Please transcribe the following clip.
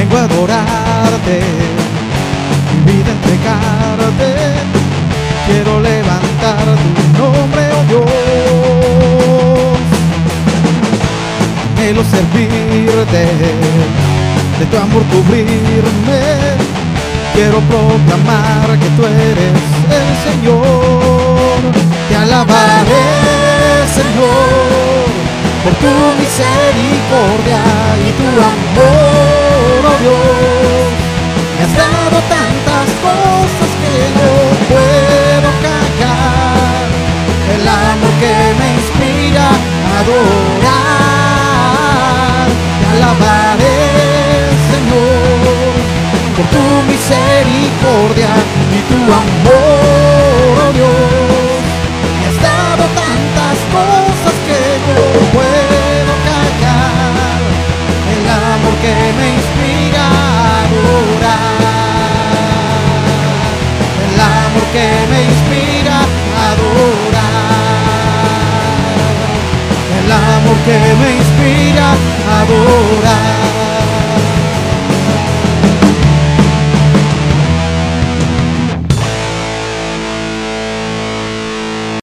vengo a adorarte, mi vida entregarte. Quiero levantar tu nombre, oh Dios. Anhelo servirte, de tu amor cubrirme. Quiero proclamar que tú eres el Señor. Te alabaré, Señor, por tu misericordia y tu amor, oh Dios. Me has dado tantas cosas que no puedo callar. El amor que me inspira a adorar. Te alabaré, Señor, por tu misericordia y tu amor, oh Dios. Me has dado tantas cosas que no puedo callar. El amor que me inspira a adorar. El amor que me inspira a adorar. El amor que me inspira